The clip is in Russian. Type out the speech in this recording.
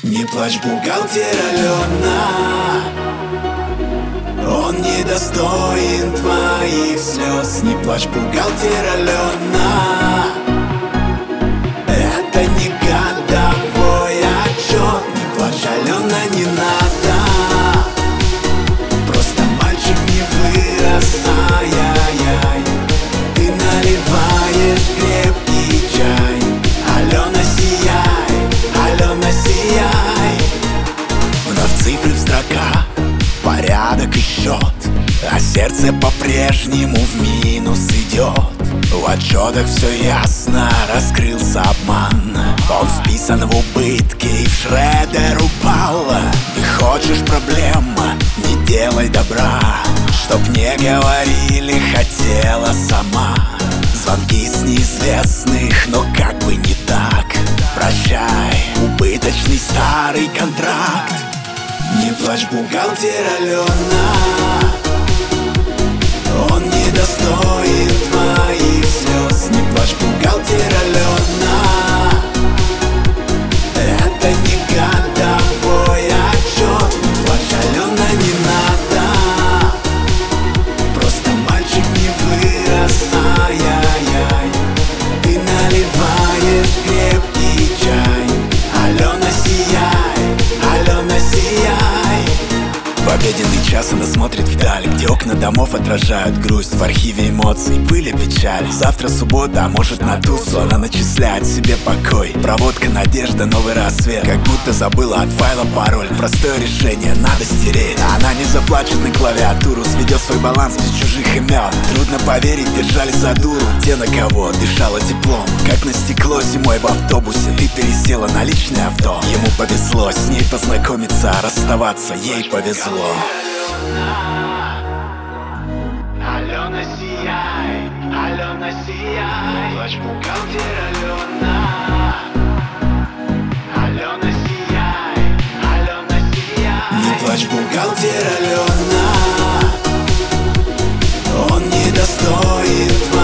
Не плачь, бухгалтер Алена, он недостоин твоих слез. Не плачь, бухгалтер Алена, это не годовой отчет. Не плачь, Алена, не надо, просто мальчик не вырос. Ай-яй-яй, ты наливаешь крепкий чай. Алена, сияй, Алена, сияй. Вновь цифры в строках, порядок и счет, а сердце по-прежнему в минус идет. В отчетах все ясно, раскрылся обман. Он списан в убытки и в шредер упал. Ты хочешь проблем, не делай добра, чтоб не говорили, хотела сама. Звонки с неизвестных, но как бы не так. Прощай, убыточный старый контракт. Не плачь, бухгалтер Алена, он недостоин твоих слез. Не плачь, бухгалтер Алена, это не годовой отчет. Не плачь, Алена, не надо, просто мальчик не вырос. Ай-яй-яй, ты наливаешь крепкий чай. Алена, сияй, Алена, сияй. В обеденный час она смотрит вдаль, где окна домов отражают грусть. В архиве эмоций, пыль и печаль. Завтра суббота, а может на тусу. Она начисляет себе покой. Проводка, надежда, новый рассвет. Как будто забыла от файла пароль. Простое решение, надо стереть. Она не заплачет на клавиатуру, сведет свой баланс без чужих имен. Трудно поверить, держали за дуру те, на кого дышала теплом. Как на стекло зимой в автобусе, ты пересела на личное авто. Ему повезло с ней познакомиться, а расставаться ей повезло. Алена, сияй, Алена, сияй. Не плачь, бухгалтер Алена, Алена, сияй, Алена, сияй. Не плачь, бухгалтер Алена, он недостоин твоих